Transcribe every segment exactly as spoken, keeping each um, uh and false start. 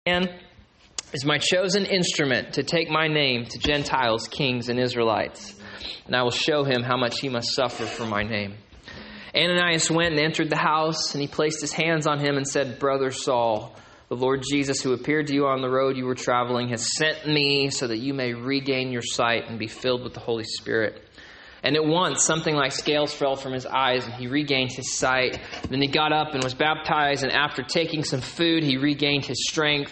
man is my chosen instrument to take my name to Gentiles, kings, and Israelites. And I will show him how much he must suffer for my name. Ananias went and entered the house, and he placed his hands on him and said, Brother Saul, the Lord Jesus, who appeared to you on the road you were traveling, has sent me so that you may regain your sight and be filled with the Holy Spirit. And at once something like scales fell from his eyes, and he regained his sight. Then he got up and was baptized, and after taking some food, he regained his strength.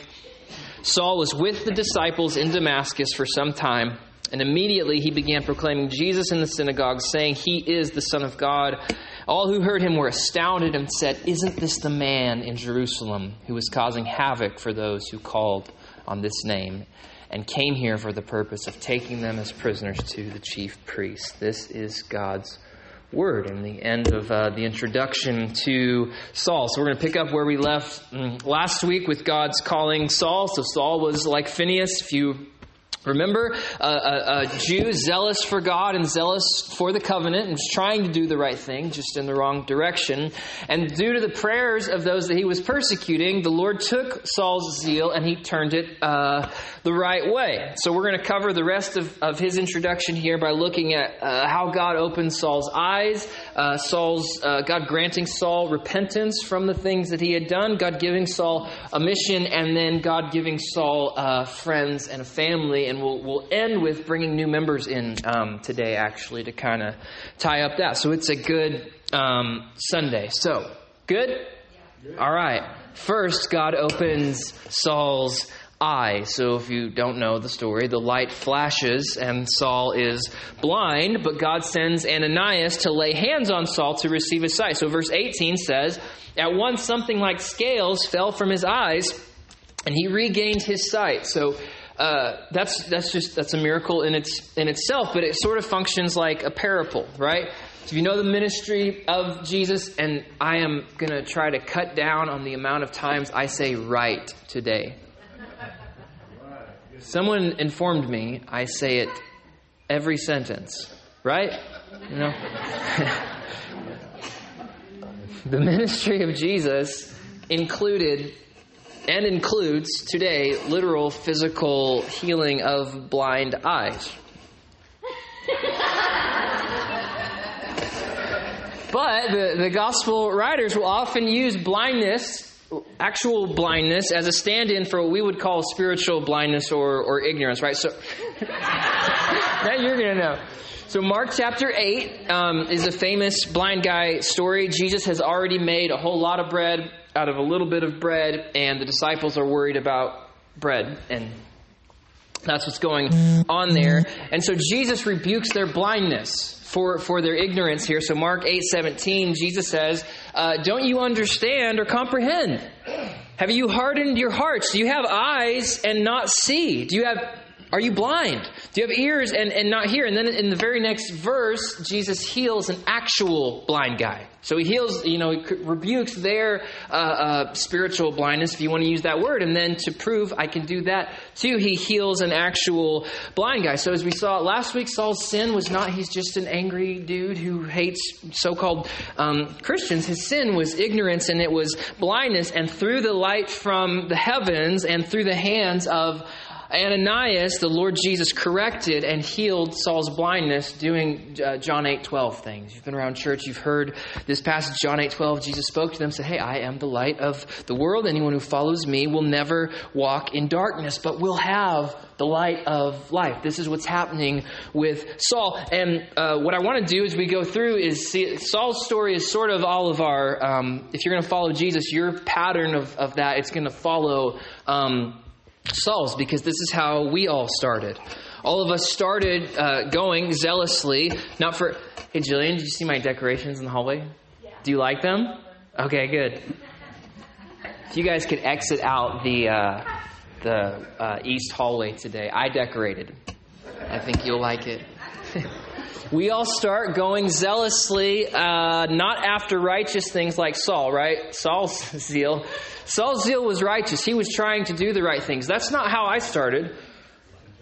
Saul was with the disciples in Damascus for some time, and immediately he began proclaiming Jesus in the synagogue, saying, He is the Son of God. All who heard him were astounded and said, Isn't this the man in Jerusalem who was causing havoc for those who called on this name and came here for the purpose of taking them as prisoners to the chief priests? This is God's word and the end of uh, the introduction to Saul. So we're going to pick up where we left um, last week with God's calling Saul. So Saul was like Phineas, if you remember, uh, a, a Jew zealous for God and zealous for the covenant and was trying to do the right thing, just in the wrong direction. And due to the prayers of those that he was persecuting, the Lord took Saul's zeal and he turned it uh, the right way. So we're going to cover the rest of, of his introduction here by looking at uh, how God opened Saul's eyes, uh, Saul's uh, God granting Saul repentance from the things that he had done, God giving Saul a mission, and then God giving Saul uh, friends and a family. And we'll we'll end with bringing new members in um, today, actually, to kind of tie up that. So it's a good um, Sunday. So, good? Yeah. All right. First, God opens Saul's eyes. So if you don't know the story, the light flashes and Saul is blind, but God sends Ananias to lay hands on Saul to receive his sight. So verse eighteen says, At once something like scales fell from his eyes, and he regained his sight. So Uh, that's that's just that's a miracle in its in itself, but it sort of functions like a parable, right? So if you know the ministry of Jesus, and I am going to try to cut down on the amount of times I say right today. Someone informed me I say it every sentence, right? You know, the ministry of Jesus included and includes today literal physical healing of blind eyes. But the, the gospel writers will often use blindness, actual blindness, as a stand-in for what we would call spiritual blindness or, or ignorance, right? So now you're going to know. So Mark chapter eight um, is a famous blind guy story. Jesus has already made a whole lot of bread out of a little bit of bread, and the disciples are worried about bread, and that's what's going on there. And so Jesus rebukes their blindness for, for their ignorance here. So Mark eight seventeen, Jesus says, uh, don't you understand or comprehend? Have you hardened your hearts? Do you have eyes and not see? Do you have... Are you blind? Do you have ears and, and not hear? And then in the very next verse, Jesus heals an actual blind guy. So he heals, you know, he rebukes their uh, uh, spiritual blindness, if you want to use that word. And then to prove I can do that too, he heals an actual blind guy. So as we saw last week, Saul's sin was not he's just an angry dude who hates so-called um, Christians. His sin was ignorance, and it was blindness. And through the light from the heavens and through the hands of Ananias, the Lord Jesus corrected and healed Saul's blindness, doing uh, John eight twelve things. You've been around church, you've heard this passage, John eight twelve. Jesus spoke to them, said, hey, I am the light of the world. Anyone who follows me will never walk in darkness, but will have the light of life. This is what's happening with Saul. And uh, what I want to do as we go through is see Saul's story is sort of all of our, um, if you're going to follow Jesus, your pattern of, of that, it's going to follow Um, Saul's, because this is how we all started. All of us started uh, going zealously, not for... Hey, Jillian, did you see my decorations in the hallway? Yeah. Do you like them? Okay, good. If you guys could exit out the uh, the uh, east hallway today. I decorated. I think you'll like it. We all start going zealously, uh, not after righteous things like Saul, right? Saul's zeal. Saul's zeal was righteous. He was trying to do the right things. That's not how I started.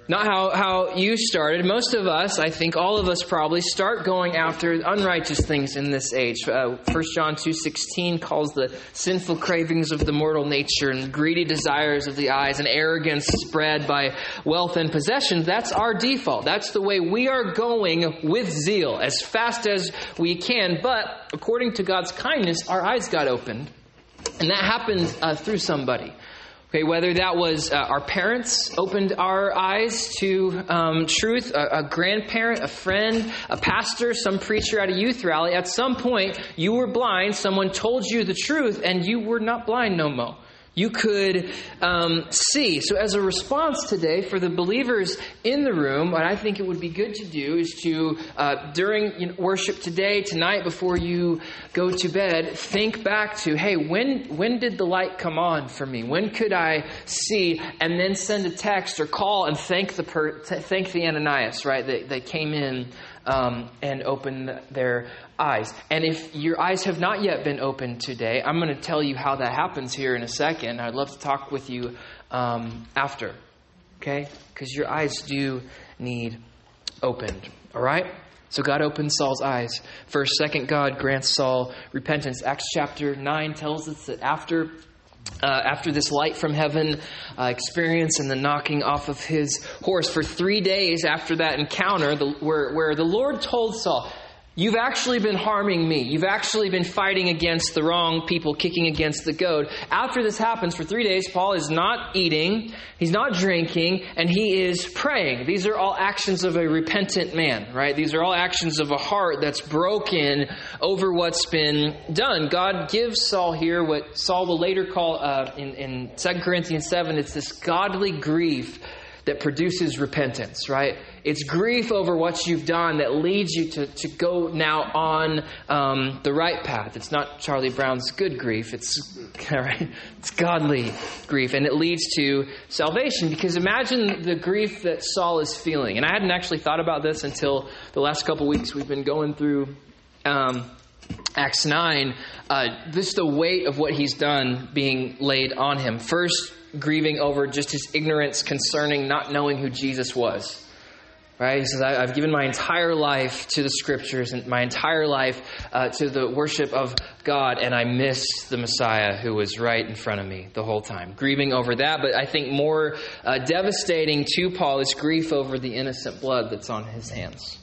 Not how, how you started. Most of us, I think all of us probably, start going after unrighteous things in this age. Uh, First John two sixteen calls the sinful cravings of the mortal nature and greedy desires of the eyes and arrogance spread by wealth and possessions. That's our default. That's the way we are going with zeal, as fast as we can. But according to God's kindness, our eyes got opened. And that happened uh, through somebody. Okay, whether that was uh, our parents opened our eyes to um, truth, a, a grandparent, a friend, a pastor, some preacher at a youth rally. At some point, you were blind. Someone told you the truth, and you were not blind no more. You could um, see. So as a response today for the believers in the room, what I think it would be good to do is to, uh, during you know, worship today, tonight, before you go to bed, think back to, hey, when when did the light come on for me? When could I see? And then send a text or call and thank the per- thank the Ananias, right? They, they came in um, and opened their eyes. And if your eyes have not yet been opened today, I'm going to tell you how that happens here in a second. I'd love to talk with you um, after, okay? Because your eyes do need opened, all right? So God opens Saul's eyes. First, second, God grants Saul repentance. Acts chapter nine tells us that after Uh, after this light from heaven uh, experience and the knocking off of his horse, for three days after that encounter, the, where, where the Lord told Saul, you've actually been harming me. You've actually been fighting against the wrong people, kicking against the goad. After this happens, for three days, Paul is not eating, he's not drinking, and he is praying. These are all actions of a repentant man, right? These are all actions of a heart that's broken over what's been done. God gives Saul here what Saul will later call, uh, in, in Second Corinthians seven, it's this godly grief that produces repentance, right? It's grief over what you've done that leads you to, to go now on um, the right path. It's not Charlie Brown's good grief. It's, right? It's godly grief. And it leads to salvation. Because imagine the grief that Saul is feeling. And I hadn't actually thought about this until the last couple weeks we've been going through um, Acts nine. Uh, this the weight of what he's done being laid on him. First, grieving over just his ignorance concerning not knowing who Jesus was. Right? He says, I've given my entire life to the scriptures and my entire life uh, to the worship of God, and I miss the Messiah who was right in front of me the whole time. Grieving over that, but I think more uh, devastating to Paul is grief over the innocent blood that's on his hands.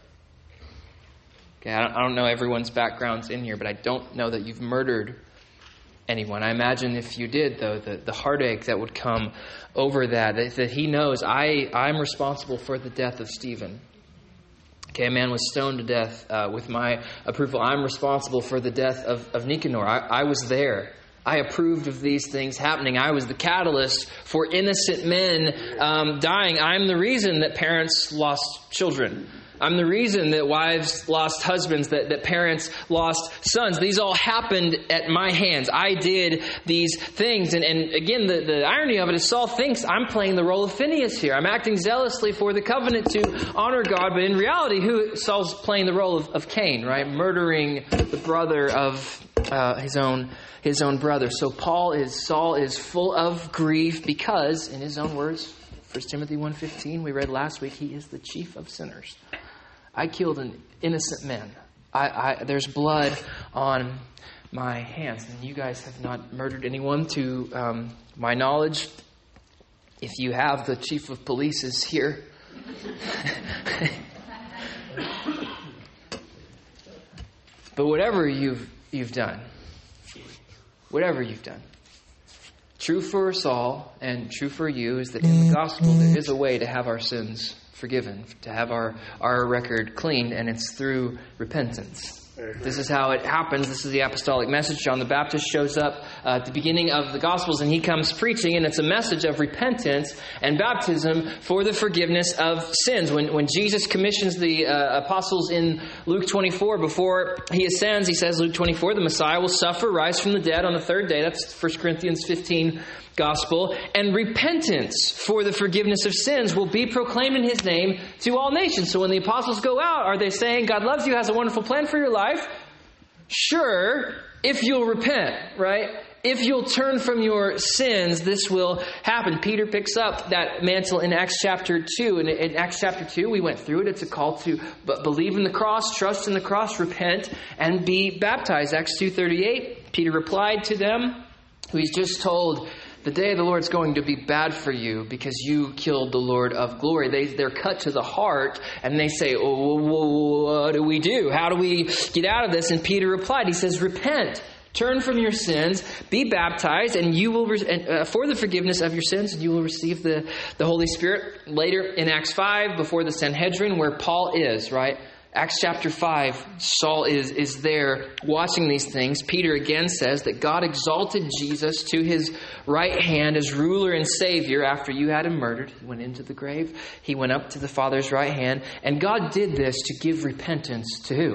Okay, I don't, I don't know everyone's backgrounds in here, but I don't know that you've murdered anyone. I imagine if you did, though, the, the heartache that would come over that, that, that he knows, I, I'm responsible for the death of Stephen. Okay, a man was stoned to death uh, with my approval. I'm responsible for the death of, of Nicanor. I, I was there. I approved of these things happening. I was the catalyst for innocent men um, dying. I'm the reason that parents lost children. I'm the reason that wives lost husbands, that, that parents lost sons. These all happened at my hands. I did these things. And, and again, the, the irony of it is Saul thinks I'm playing the role of Phinehas here. I'm acting zealously for the covenant to honor God. But in reality, who Saul's playing the role of, of Cain, right? Murdering the brother of uh, his own his own brother. So Paul is Saul is full of grief because, in his own words, First Timothy one fifteen, we read last week, he is the chief of sinners. I killed an innocent man. I, I, there's blood on my hands. And you guys have not murdered anyone to um, my knowledge. If you have, the chief of police is here. But whatever you've you've done, whatever you've done, true for Saul and true for you is that in the gospel there is a way to have our sins forgiven, to have our, our record clean, and it's through repentance. This is how it happens. This is the apostolic message. John the Baptist shows up uh, at the beginning of the Gospels, and he comes preaching, and it's a message of repentance and baptism for the forgiveness of sins. When when Jesus commissions the uh, apostles in Luke twenty-four, before he ascends, he says, Luke twenty-four, the Messiah will suffer, rise from the dead on the third day. That's First Corinthians fifteen Gospel. And repentance for the forgiveness of sins will be proclaimed in his name to all nations. So when the apostles go out, are they saying God loves you, has a wonderful plan for your life? Sure, if you'll repent, right? if you'll turn from your sins, this will happen. Peter picks up that mantle in Acts chapter two. And in Acts chapter two, we went through it. It's a call to believe in the cross, trust in the cross, repent, and be baptized. Acts two thirty-eight, Peter replied to them, who he's just told, the day of the Lord is going to be bad for you because you killed the Lord of glory. They, they're cut to the heart and they say, oh, what do we do? How do we get out of this? And Peter replied, he says, repent, turn from your sins, be baptized, and you will re- uh, for the forgiveness of your sins, and you will receive the, the Holy Spirit. Later in Acts five, before the Sanhedrin, where Paul is, right? Acts chapter five, Saul is, is there watching these things. Peter again says that God exalted Jesus to his right hand as ruler and savior after you had him murdered. He went into the grave. He went up to the Father's right hand. And God did this to give repentance to who?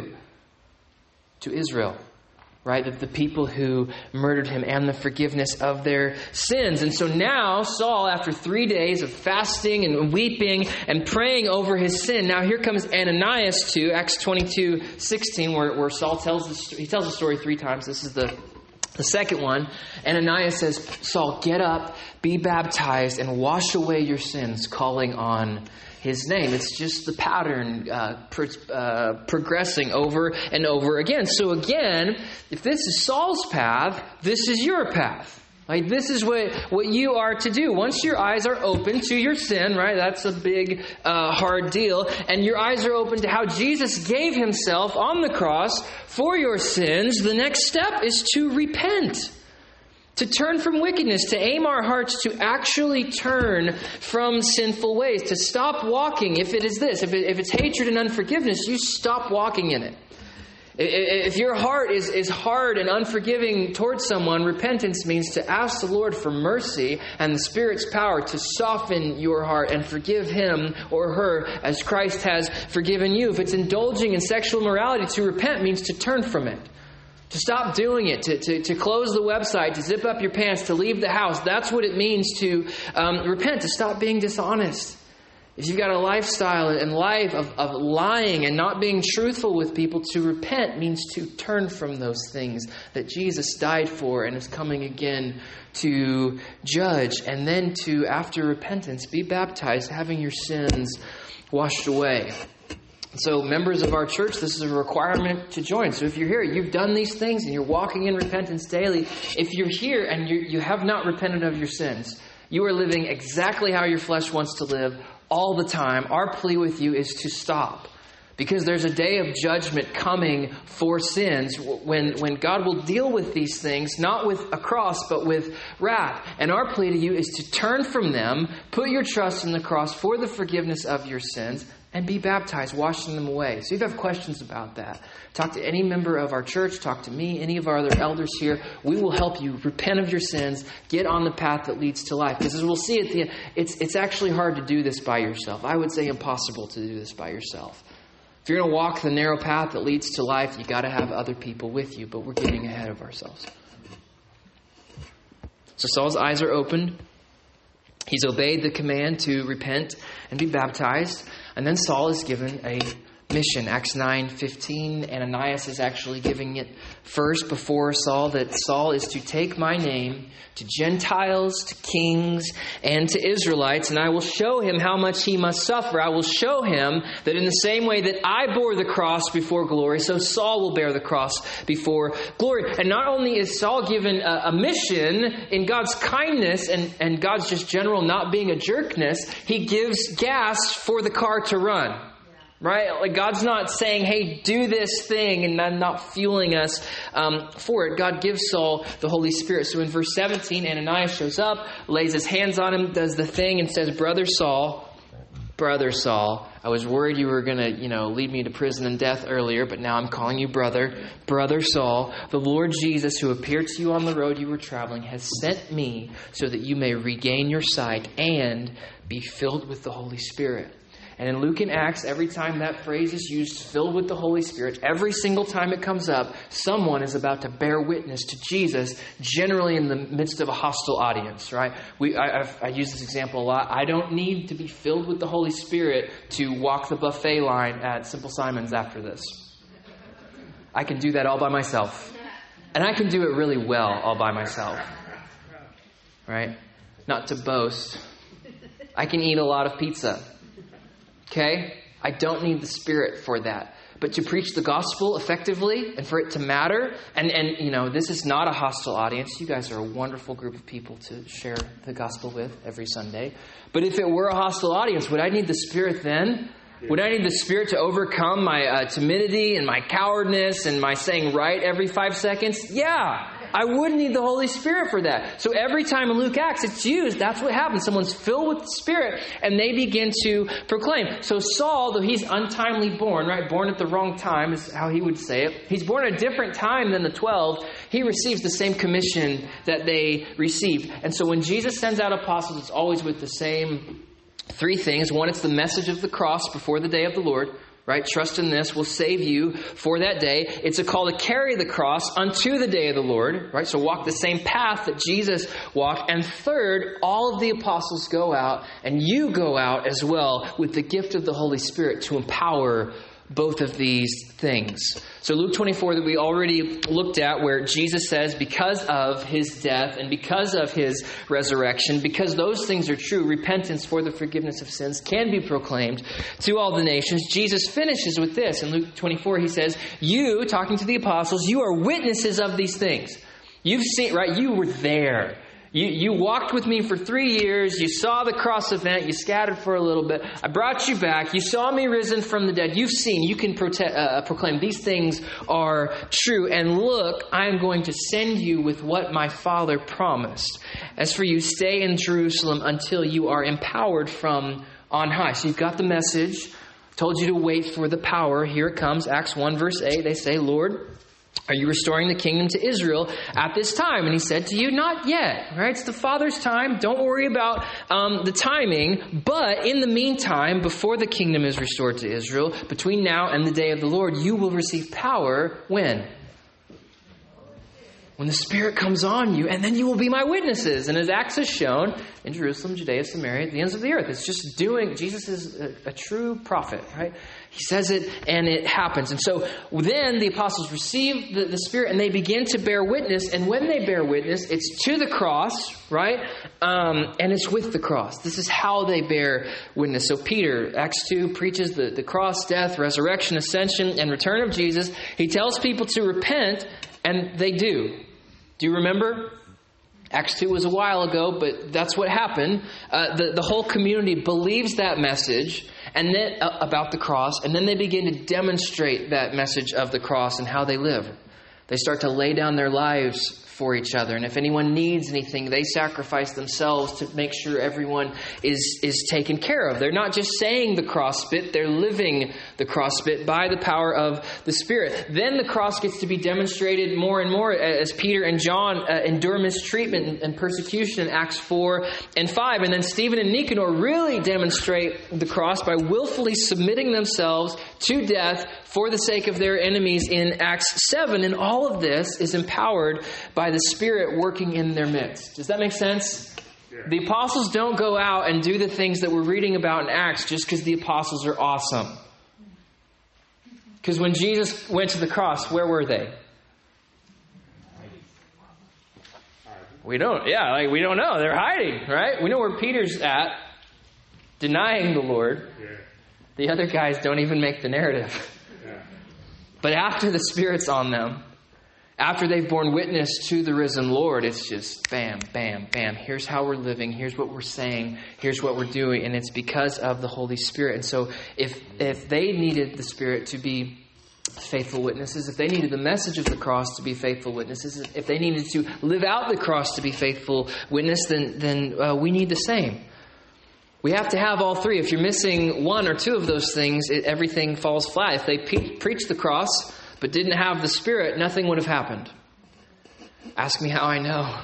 To Israel. Right? The, the people who murdered him and the forgiveness of their sins. And so now Saul, after three days of fasting and weeping and praying over his sin, now here comes Ananias to Acts twenty-two sixteen, where, where Saul tells the, he tells the story three times. This is the, the second one. Ananias says, Saul, get up, be baptized, and wash away your sins, calling on his name. It's just the pattern uh, pro- uh, progressing over and over again. So again, if this is Saul's path, this is your path. Like, this is what, what you are to do. Once your eyes are open to your sin, right? That's a big, uh, hard deal. And your eyes are open to how Jesus gave himself on the cross for your sins. The next step is to repent. To turn from wickedness, to aim our hearts to actually turn from sinful ways, to stop walking. If it is this, if, it, if it's hatred and unforgiveness, you stop walking in it. If your heart is, is hard and unforgiving towards someone, repentance means to ask the Lord for mercy and the Spirit's power to soften your heart and forgive him or her as Christ has forgiven you. If it's indulging in sexual immorality, to repent means to turn from it. To stop doing it, to, to, to close the website, to zip up your pants, to leave the house. That's what it means to um, repent, to stop being dishonest. If you've got a lifestyle and life of, of lying and not being truthful with people, to repent means to turn from those things that Jesus died for and is coming again to judge. And then to, after repentance, be baptized, having your sins washed away. So members of our church, this is a requirement to join. So if you're here, you've done these things and you're walking in repentance daily. If you're here and you, you have not repented of your sins, you are living exactly how your flesh wants to live all the time. Our plea with you is to stop. Because there's a day of judgment coming for sins when, when God will deal with these things, not with a cross, but with wrath. And our plea to you is to turn from them, put your trust in the cross for the forgiveness of your sins, and be baptized, washing them away. So if you have questions about that, talk to any member of our church, talk to me, any of our other elders here. We will help you repent of your sins, get on the path that leads to life. Because as we'll see at the end, it's, it's actually hard to do this by yourself. I would say impossible to do this by yourself. If you're going to walk the narrow path that leads to life, you got to have other people with you, but we're getting ahead of ourselves. So Saul's eyes are opened. He's obeyed the command to repent and be baptized. And then Saul is given a mission. Acts nine fifteen, Ananias is actually giving it first before Saul, that Saul is to take my name to Gentiles, to kings, and to Israelites, and I will show him how much he must suffer. I will show him that in the same way that I bore the cross before glory, so Saul will bear the cross before glory. And not only is Saul given a, a mission in God's kindness and, and God's just general not being a jerkness, he gives gas for the car to run. Right? Like, God's not saying, hey, do this thing, and then not fueling us um, for it. God gives Saul the Holy Spirit. So in verse seventeen, Ananias shows up, lays his hands on him, does the thing, and says, Brother Saul, Brother Saul, I was worried you were going to, you know, lead me to prison and death earlier, but now I'm calling you brother. Brother Saul, the Lord Jesus, who appeared to you on the road you were traveling, has sent me so that you may regain your sight and be filled with the Holy Spirit. And in Luke and Acts, every time that phrase is used, filled with the Holy Spirit, every single time it comes up, someone is about to bear witness to Jesus, generally in the midst of a hostile audience, right? We, I, I've, I use this example a lot. I don't need to be filled with the Holy Spirit to walk the buffet line at Simple Simons after this. I can do that all by myself. And I can do it really well all by myself. Right? Not to boast. I can eat a lot of pizza. Okay? I don't need the Spirit for that. But to preach the gospel effectively and for it to matter, and, and you know, this is not a hostile audience. You guys are a wonderful group of people to share the gospel with every Sunday. But if it were a hostile audience, would I need the Spirit then? Would I need the Spirit to overcome my uh, timidity and my cowardness and my saying right every five seconds? Yeah, I would need the Holy Spirit for that. So every time in Luke Acts it's used, that's what happens. Someone's filled with the Spirit and they begin to proclaim. So Saul, though he's untimely born, right? Born at the wrong time is how he would say it. He's born at a different time than the twelve. He receives the same commission that they received. And so when Jesus sends out apostles, it's always with the same three things. One, it's the message of the cross before the day of the Lord, right? Trust in this will save you for that day. It's a call to carry the cross unto the day of the Lord, right? So walk the same path that Jesus walked. And third, all of the apostles go out and you go out as well with the gift of the Holy Spirit to empower both of these things. So Luke twenty-four that we already looked at, where Jesus says because of his death and because of his resurrection, because those things are true, repentance for the forgiveness of sins can be proclaimed to all the nations. Jesus finishes with this. In Luke twenty-four, he says, you, talking to the apostles, you are witnesses of these things. You've seen, right? You were there. You, you walked with me for three years. You saw the cross event. You scattered for a little bit. I brought you back. You saw me risen from the dead. You've seen. You can prote- uh, proclaim these things are true. And look, I am going to send you with what my Father promised. As for you, stay in Jerusalem until you are empowered from on high. So you've got the message. Told you to wait for the power. Here it comes. Acts one verse eight. They say, Lord, are you restoring the kingdom to Israel at this time? And he said to you, not yet. Right? It's the Father's time. Don't worry about um, the timing. But in the meantime, before the kingdom is restored to Israel, between now and the day of the Lord, you will receive power when? When the Spirit comes on you, and then you will be my witnesses. And as Acts has shown, in Jerusalem, Judea, Samaria, at the ends of the earth. It's just doing, Jesus is a, a true prophet, right? He says it and it happens. And so then the apostles receive the, the Spirit and they begin to bear witness. And when they bear witness, it's to the cross, right? Um, and it's with the cross. This is how they bear witness. So Peter, Acts two, preaches the, the cross, death, resurrection, ascension, and return of Jesus. He tells people to repent, and they do. Do you remember? Acts two was a while ago, but that's what happened. Uh, the, the whole community believes that message and then uh, about the cross, and then they begin to demonstrate that message of the cross and how they live. They start to lay down their lives for each other. And if anyone needs anything, they sacrifice themselves to make sure everyone is, is taken care of. They're not just saying the cross bit, they're living the cross bit by the power of the Spirit. Then the cross gets to be demonstrated more and more as Peter and John uh, endure mistreatment and persecution in Acts four and five. And then Stephen and Nicanor really demonstrate the cross by willfully submitting themselves to death for the sake of their enemies in Acts seven. And all of this is empowered by the Spirit working in their midst. Does that make sense? Yeah. The apostles don't go out and do the things that we're reading about in Acts just because the apostles are awesome. Because when Jesus went to the cross, where were they? We don't, yeah, like we don't know. They're hiding, right? We know where Peter's at, denying the Lord. Yeah. The other guys don't even make the narrative. Yeah. But after the Spirit's on them, after they've borne witness to the risen Lord, it's just bam, bam, bam. Here's how we're living. Here's what we're saying. Here's what we're doing. And it's because of the Holy Spirit. And so if if they needed the Spirit to be faithful witnesses, if they needed the message of the cross to be faithful witnesses, if they needed to live out the cross to be faithful witness, then, then uh, we need the same. We have to have all three. If you're missing one or two of those things, it, everything falls flat. If they pe- preach the cross but didn't have the Spirit, nothing would have happened. Ask me how I know.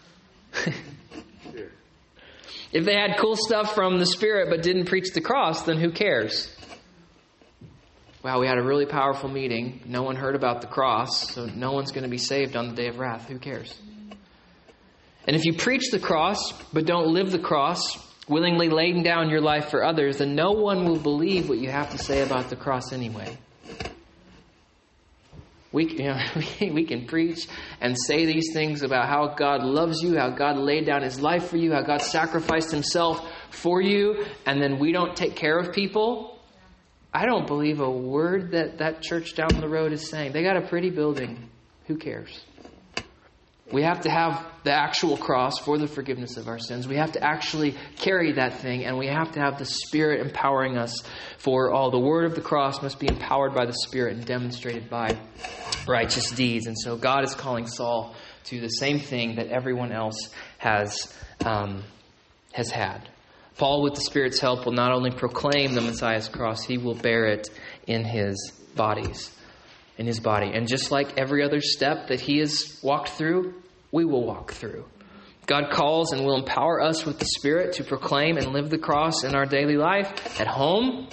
If they had cool stuff from the Spirit but didn't preach the cross, then who cares? Wow, we had a really powerful meeting. No one heard about the cross, so no one's going to be saved on the day of wrath. Who cares? And if you preach the cross but don't live the cross, willingly laying down your life for others, then no one will believe what you have to say about the cross anyway. We, you know, we, we can preach and say these things about how God loves you, how God laid down his life for you, how God sacrificed himself for you, and then we don't take care of people. I don't believe a word that that church down the road is saying. They got a pretty building. Who cares? We have to have the actual cross for the forgiveness of our sins. We have to actually carry that thing, and we have to have the Spirit empowering us for all. The word of the cross must be empowered by the Spirit and demonstrated by righteous deeds. And so God is calling Saul to the same thing that everyone else has um, has had. Paul, with the Spirit's help, will not only proclaim the Messiah's cross, he will bear it in his bodies. in his body. And just like every other step that he has walked through, we will walk through. God calls and will empower us with the Spirit to proclaim and live the cross in our daily life. At home,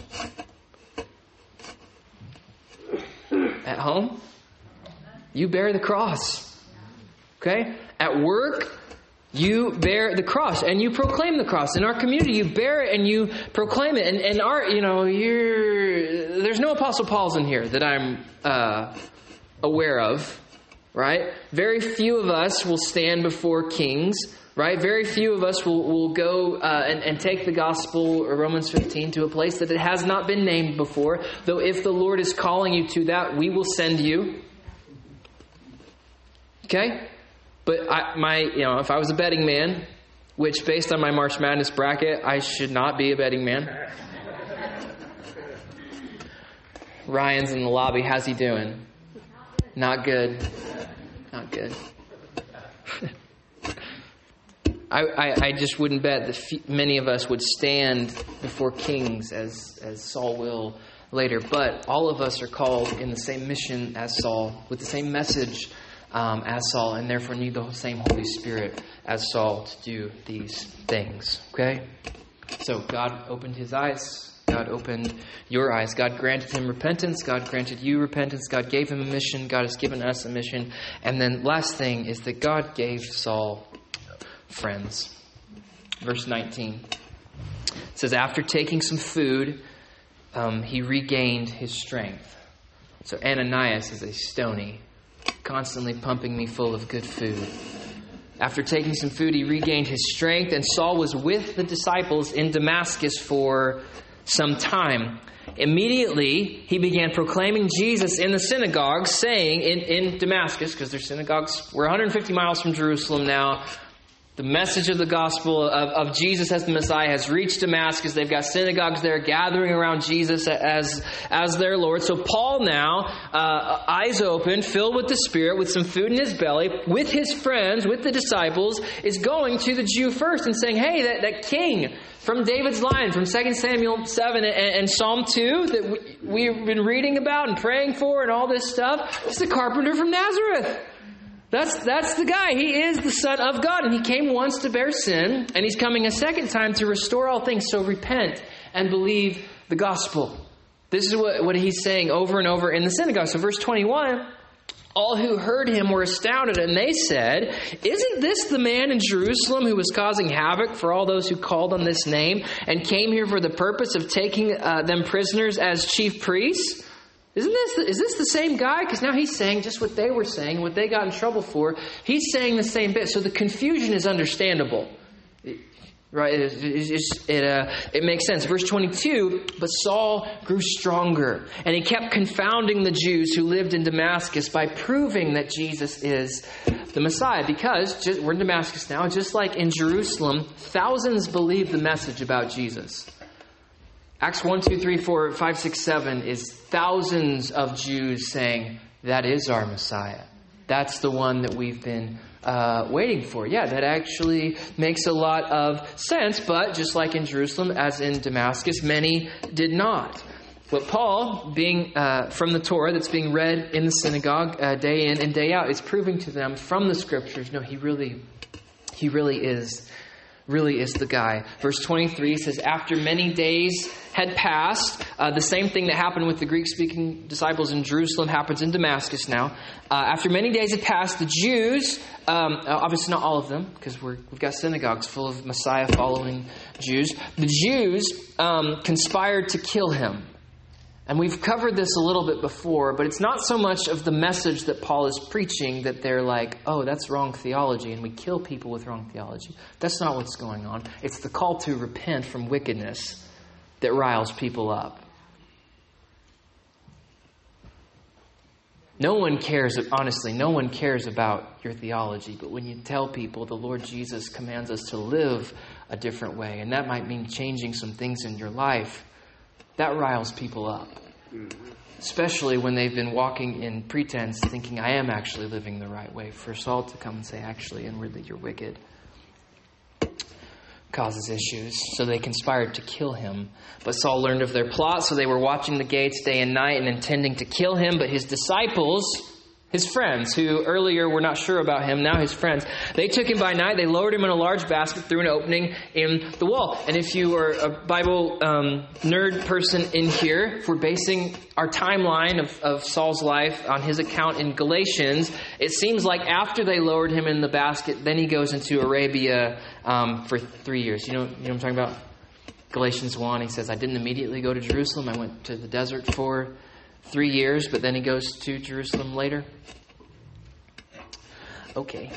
at home, you bear the cross. Okay? At work, you bear the cross and you proclaim the cross. In our community, you bear it and you proclaim it. And, and our, you know, you're, there's no Apostle Paul's in here that I'm uh, aware of, right? Very few of us will stand before kings, right? Very few of us will, will go uh, and, and take the gospel, or Romans fifteen, to a place that it has not been named before. Though if the Lord is calling you to that, we will send you. Okay? But I, my, you know, if I was a betting man, which based on my March Madness bracket, I should not be a betting man. Ryan's in the lobby. How's he doing? Not good. Not good. I, I, I just wouldn't bet that f- many of us would stand before kings as, as Saul will later. But all of us are called in the same mission as Saul, with the same message Um, as Saul, and therefore need the same Holy Spirit as Saul to do these things. Okay? So God opened his eyes. God opened your eyes. God granted him repentance. God granted you repentance. God gave him a mission. God has given us a mission. And then last thing is that God gave Saul friends. Verse nineteen. It says, after taking some food, um, he regained his strength. So Ananias is a stony, constantly pumping me full of good food. After taking some food, he regained his strength, and Saul was with the disciples in Damascus for some time. Immediately, he began proclaiming Jesus in the synagogues, saying in, in Damascus, because their synagogues were one hundred fifty miles from Jerusalem now. The message of the gospel of, of Jesus as the Messiah has reached Damascus. They've got synagogues there gathering around Jesus as, as their Lord. So Paul now, uh, eyes open, filled with the Spirit, with some food in his belly, with his friends, with the disciples, is going to the Jew first and saying, hey, that, that king from David's line, from Second Samuel seven and, and Psalm two that we, we've been reading about and praying for and all this stuff, is the carpenter from Nazareth. That's that's the guy. He is the Son of God. And he came once to bear sin. And he's coming a second time to restore all things. So repent and believe the gospel. This is what, what he's saying over and over in the synagogue. So verse twenty-one. All who heard him were astounded. And they said, isn't this the man in Jerusalem who was causing havoc for all those who called on this name and came here for the purpose of taking uh, them prisoners as chief priests? Isn't this, is this the same guy? Because now he's saying just what they were saying, what they got in trouble for. He's saying the same bit. So the confusion is understandable. It, right? It, it, it, uh, it makes sense. Verse twenty-two, but Saul grew stronger, and he kept confounding the Jews who lived in Damascus by proving that Jesus is the Messiah. Because just, we're in Damascus now, just like in Jerusalem, thousands believed the message about Jesus. Acts one, two, three, four, five, six, seven is thousands of Jews saying, that is our Messiah. That's the one that we've been uh, waiting for. Yeah, that actually makes a lot of sense. But just like in Jerusalem, as in Damascus, many did not. But Paul, being uh, from the Torah that's being read in the synagogue uh, day in and day out, is proving to them from the Scriptures, no, he really, he really is really is the guy. Verse twenty-three says, after many days had passed, uh, the same thing that happened with the Greek-speaking disciples in Jerusalem happens in Damascus now. Uh, after many days had passed, the Jews, um, obviously not all of them, because we're, we've got synagogues full of Messiah-following Jews. The Jews um, conspired to kill him. And we've covered this a little bit before, but it's not so much of the message that Paul is preaching that they're like, oh, that's wrong theology, and we kill people with wrong theology. That's not what's going on. It's the call to repent from wickedness that riles people up. No one cares, honestly, no one cares about your theology, but when you tell people the Lord Jesus commands us to live a different way, and that might mean changing some things in your life, that riles people up. Especially when they've been walking in pretense, thinking, I am actually living the right way. For Saul to come and say, actually, inwardly, you're wicked, causes issues. So they conspired to kill him. But Saul learned of their plot, so they were watching the gates day and night and intending to kill him. But his disciples, his friends, who earlier were not sure about him, now his friends, they took him by night. They lowered him in a large basket through an opening in the wall. And if you are a Bible um, nerd person in here, if we're basing our timeline of, of Saul's life on his account in Galatians, it seems like after they lowered him in the basket, then he goes into Arabia um, for three years. You know, you know what I'm talking about? Galatians one, he says, I didn't immediately go to Jerusalem. I went to the desert for three years, but then he goes to Jerusalem later. Okay.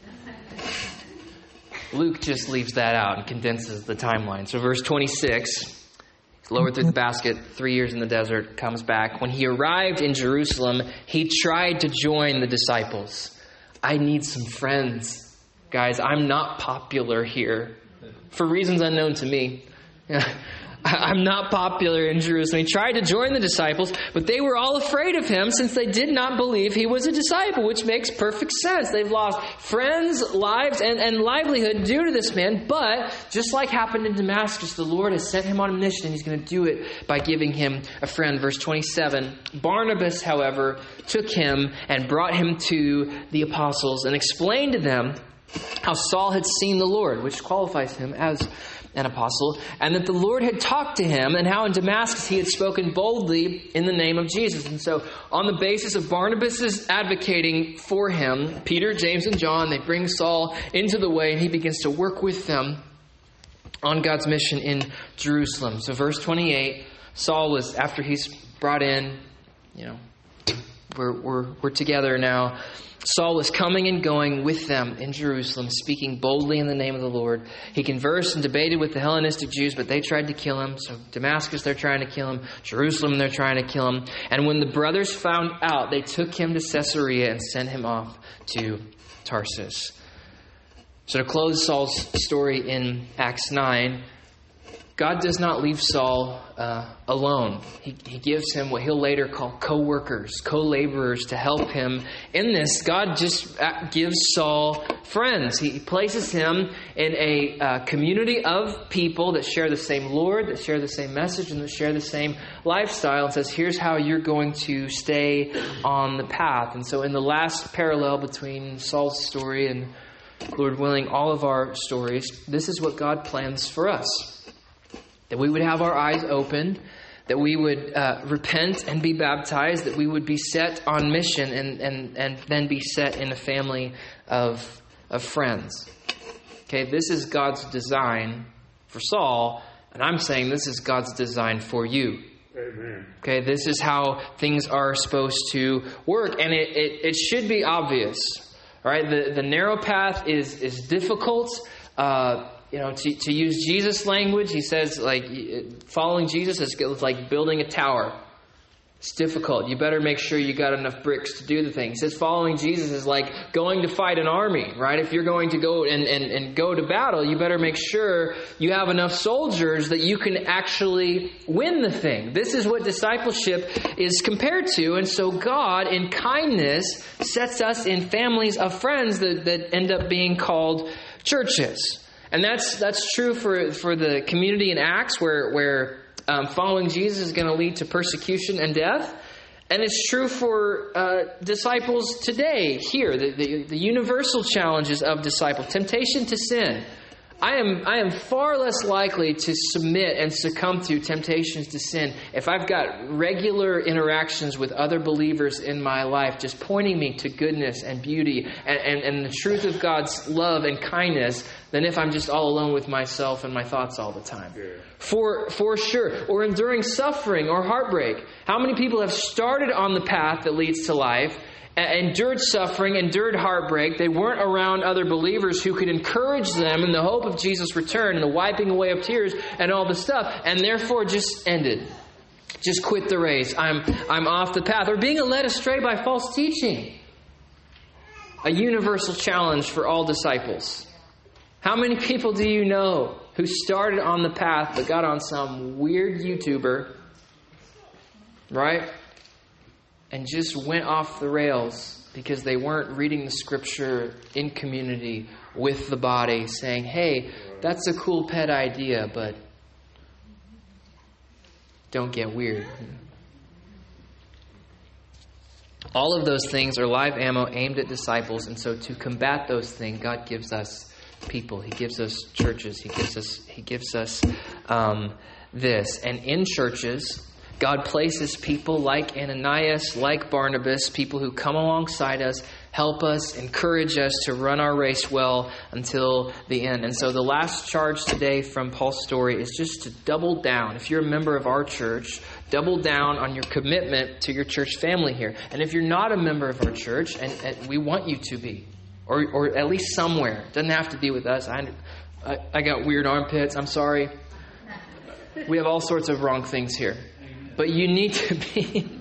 Luke just leaves that out and condenses the timeline. So verse twenty-six, he's lowered through the basket, three years in the desert, comes back. When he arrived in Jerusalem, he tried to join the disciples. I need some friends. Guys, I'm not popular here for reasons unknown to me. I'm not popular in Jerusalem. He tried to join the disciples, but they were all afraid of him since they did not believe he was a disciple, which makes perfect sense. They've lost friends, lives, and, and livelihood due to this man. But just like happened in Damascus, the Lord has sent him on a mission, and he's going to do it by giving him a friend. Verse twenty-seven, Barnabas, however, took him and brought him to the apostles and explained to them how Saul had seen the Lord, which qualifies him as an apostle, and that the Lord had talked to him, and how in Damascus he had spoken boldly in the name of Jesus. And so on the basis of Barnabas' advocating for him, Peter, James, and John, they bring Saul into the way, and he begins to work with them on God's mission in Jerusalem. So verse twenty-eight, Saul was, after he's brought in, you know, we're we're we're together now. Saul was coming and going with them in Jerusalem, speaking boldly in the name of the Lord. He conversed and debated with the Hellenistic Jews, but they tried to kill him. So Damascus, they're trying to kill him. Jerusalem, they're trying to kill him. And when the brothers found out, they took him to Caesarea and sent him off to Tarsus. So to close Saul's story in Acts nine, God does not leave Saul uh, alone. He, he gives him what he'll later call co-workers, co-laborers to help him in this. God just gives Saul friends. He places him in a uh, community of people that share the same Lord, that share the same message, and that share the same lifestyle, and says, here's how you're going to stay on the path. And so in the last parallel between Saul's story and, Lord willing, all of our stories, this is what God plans for us. That we would have our eyes opened, that we would uh, repent and be baptized, that we would be set on mission and, and, and then be set in a family of, of friends. Okay, this is God's design for Saul, and I'm saying this is God's design for you. Amen. Okay, this is how things are supposed to work, and it, it, it should be obvious. All right, the, the narrow path is, is difficult. Uh You know, to, to use Jesus' language, he says, like, following Jesus is like building a tower. It's difficult. You better make sure you got enough bricks to do the thing. He says following Jesus is like going to fight an army, right? If you're going to go and, and, and go to battle, you better make sure you have enough soldiers that you can actually win the thing. This is what discipleship is compared to. And so God, in kindness, sets us in families of friends that, that end up being called churches. And that's that's true for, for the community in Acts where, where um, following Jesus is going to lead to persecution and death. And it's true for uh, disciples today, here, the, the, the universal challenges of disciple. Temptation to sin. I am I am far less likely to submit and succumb to temptations to sin if I've got regular interactions with other believers in my life just pointing me to goodness and beauty and, and, and the truth of God's love and kindness than if I'm just all alone with myself and my thoughts all the time. Yeah. For, for sure. Or enduring suffering or heartbreak. How many people have started on the path that leads to life, endured suffering, endured heartbreak? They weren't around other believers who could encourage them in the hope of Jesus' return and the wiping away of tears and all the stuff, and therefore just ended. Just quit the race. I'm I'm off the path. Or being led astray by false teaching. A universal challenge for all disciples. How many people do you know who started on the path but got on some weird YouTuber, right? And just went off the rails because they weren't reading the Scripture in community with the body, saying, hey, that's a cool pet idea, but don't get weird. All of those things are live ammo aimed at disciples, and so to combat those things, God gives us people. He gives us churches. He gives us, he gives us um, this. And in churches, God places people like Ananias, like Barnabas, people who come alongside us, help us, encourage us to run our race well until the end. And so the last charge today from Paul's story is just to double down. If you're a member of our church, double down on your commitment to your church family here. And if you're not a member of our church, and, and we want you to be, or or at least somewhere. It doesn't have to be with us. I, I, I got weird armpits. I'm sorry. We have all sorts of wrong things here. But you need to be...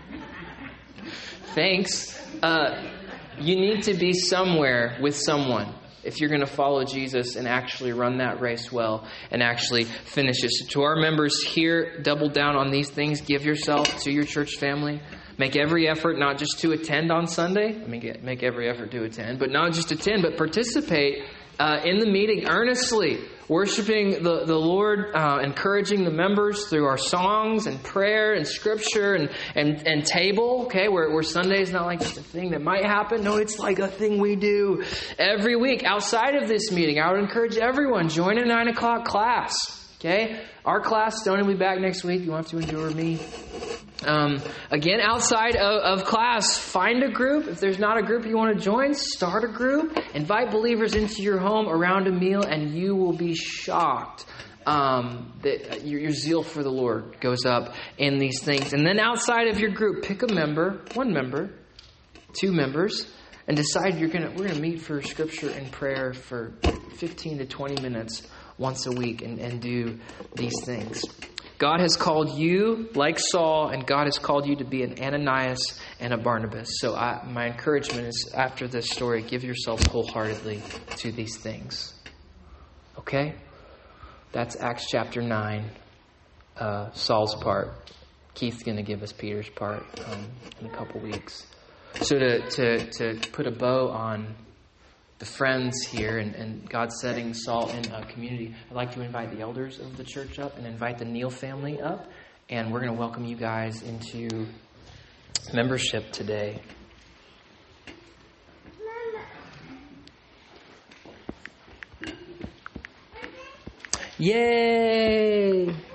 Thanks. Uh, you need to be somewhere with someone if you're going to follow Jesus and actually run that race well and actually finish it. So to our members here, double down on these things. Give yourself to your church family. Make every effort not just to attend on Sunday. I mean, make every effort to attend, but not just attend, but participate uh, in the meeting earnestly, worshiping the, the Lord, uh, encouraging the members through our songs and prayer and scripture and, and, and table, okay, where, where Sunday is not like just a thing that might happen. No, it's like a thing we do every week. Outside of this meeting, I would encourage everyone, join a nine o'clock class, okay? Our class, Stoney will be back next week. You won't have to endure me. Um, again, outside of, of class, find a group. If there's not a group you want to join, start a group. Invite believers into your home around a meal, and you will be shocked um, that your, your zeal for the Lord goes up in these things. And then outside of your group, pick a member, one member, two members, and decide you're gonna we're gonna meet for scripture and prayer for fifteen to twenty minutes once a week and, and do these things. God has called you, like Saul, and God has called you to be an Ananias and a Barnabas. So I, my encouragement is, after this story, give yourselves wholeheartedly to these things. Okay? That's Acts chapter nine, uh, Saul's part. Keith's going to give us Peter's part um, in a couple weeks. So to, to, to put a bow on the friends here and, and God setting Saul in a community, I'd like to invite the elders of the church up and invite the Neal family up. And we're going to welcome you guys into membership today. Yay!